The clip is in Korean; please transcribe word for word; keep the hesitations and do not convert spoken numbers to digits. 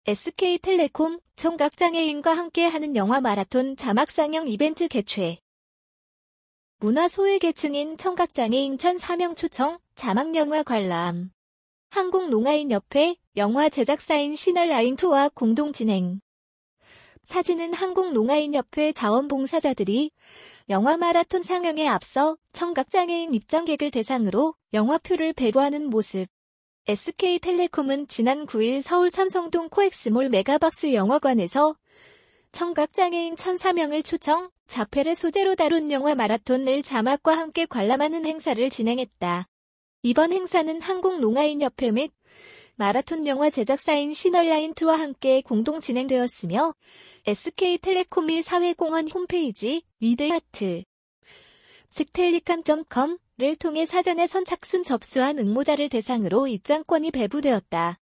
에스케이텔레콤, 청각장애인과 함께하는 영화 마라톤 자막상영 이벤트 개최. 문화소외계층인 청각장애인 천사 명 초청, 자막영화 관람. 한국농아인협회, 영화 제작사인 시널라인투와 공동 진행. 사진은 한국농아인협회 자원봉사자들이 영화 마라톤 상영에 앞서 청각장애인 입장객을 대상으로 영화표를 배부하는 모습. 에스케이텔레콤은 지난 구 일 서울 삼성동 코엑스몰 메가박스 영화관에서 청각장애인 천사 명을 초청, 자폐를 소재로 다룬 영화 마라톤을 자막과 함께 관람하는 행사를 진행했다. 이번 행사는 한국농아인협회 및 마라톤 영화 제작사인 시널라인투와 함께 공동 진행되었으며 에스케이텔레콤 및 사회공헌 홈페이지 위드하트 스텔리캄 닷컴을 통해 사전에 선착순 접수한 응모자를 대상으로 입장권이 배부되었다.